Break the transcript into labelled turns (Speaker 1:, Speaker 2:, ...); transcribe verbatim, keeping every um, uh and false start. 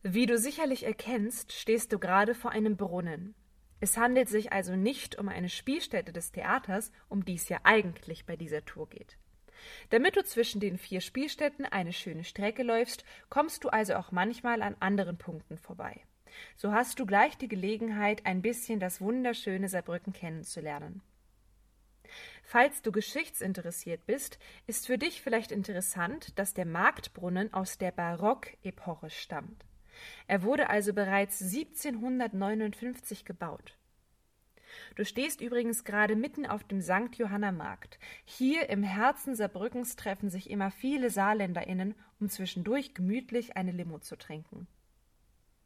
Speaker 1: Wie du sicherlich erkennst, stehst du gerade vor einem Brunnen. Es handelt sich also nicht um eine Spielstätte des Theaters, um die es ja eigentlich bei dieser Tour geht. Damit du zwischen den vier Spielstätten eine schöne Strecke läufst, kommst du also auch manchmal an anderen Punkten vorbei. So hast du gleich die Gelegenheit, ein bisschen das wunderschöne Saarbrücken kennenzulernen. Falls du geschichtsinteressiert bist, ist für dich vielleicht interessant, dass der Marktbrunnen aus der Barockepoche stammt. Er wurde also bereits siebzehnhundertneunundfünfzig gebaut. Du stehst übrigens gerade mitten auf dem Sankt Johanna Markt. Hier im Herzen Saarbrückens treffen sich immer viele SaarländerInnen, um zwischendurch gemütlich eine Limo zu trinken.